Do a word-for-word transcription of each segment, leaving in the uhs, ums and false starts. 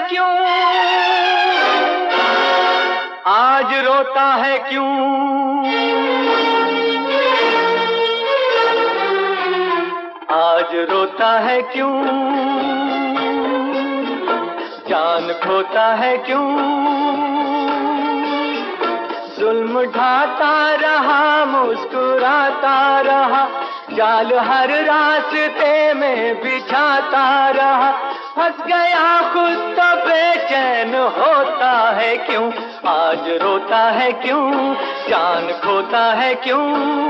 क्यों, आज रोता है क्यों, आज रोता है क्यों, जान खोता है क्यों। जुल्म ढाता रहा, मुस्कुराता रहा, जाल हर रास्ते में बिछाता रहा। फंस गया खुद तो बेचैन होता है क्यों, आज रोता है क्यों, जान खोता है क्यों।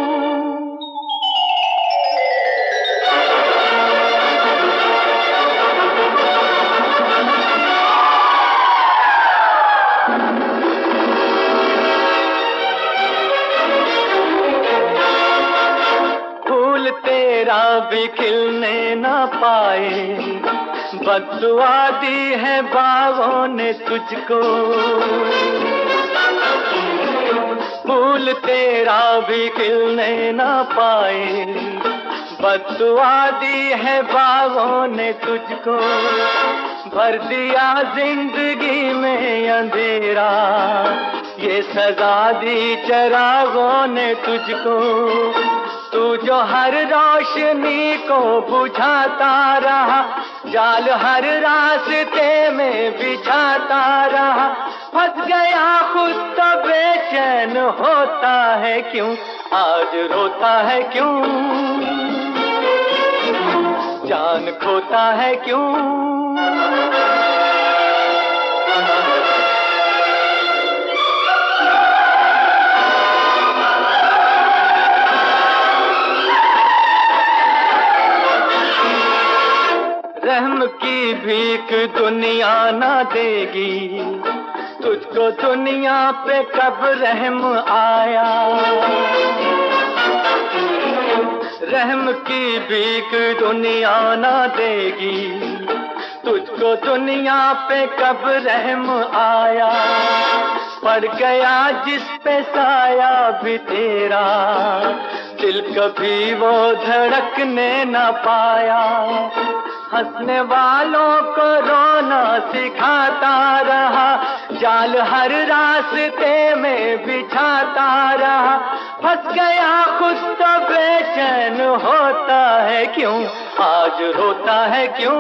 तेरा भी खिलने न पाए, बद्दुआ दी है बागों ने तुझको। फूल तेरा भी खिलने न पाए, बद्दुआ दी है बागों ने तुझको। भर दिया जिंदगी में अंधेरा, ये सजा दी चरागों ने तुझको। तू जो हर रोशनी को बुझाता रहा, जाल हर रास्ते में बिछाता रहा। फंस गया खुद तो बेचैन होता है क्यों, आज रोता है क्यों, जान खोता है क्यों। रहम की भीख दुनिया ना देगी, तुझको दुनिया पे कब रहम आया। रहम की भीख दुनिया ना देगी, तुझको दुनिया पे कब रहम आया। पड़ गया जिस पे साया भी तेरा, दिल कभी वो धड़कने न पाया। हंसने वालों को रोना सिखाता रहा, जाल हर रास्ते में बिछाता रहा। फंस गया खुद तो बेचैन होता है क्यों, आज रोता है क्यों,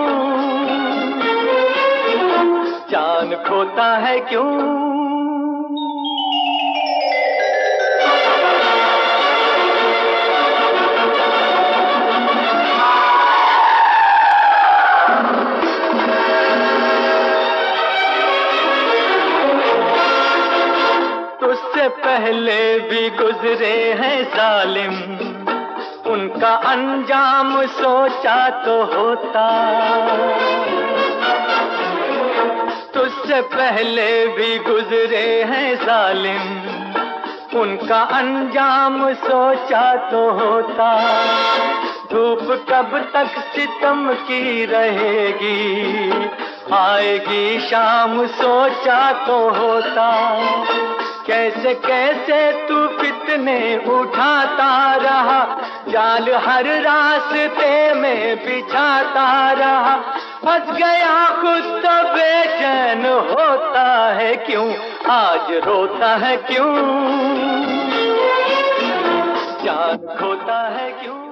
जान खोता है क्यों। तुझसे पहले भी गुजरे हैं जालिम, उनका अंजाम सोचा तो होता। तुझसे पहले भी गुजरे हैं जालिम, उनका अंजाम सोचा तो होता। धूप कब तक सितम की रहेगी, आएगी शाम सोचा तो होता। कैसे कैसे तू फितने उठाता रहा, जाल हर रास्ते में बिछाता रहा। फंस गया खुद तो बेचैन होता है क्यों, आज रोता है क्यों, जान खोता है क्यों।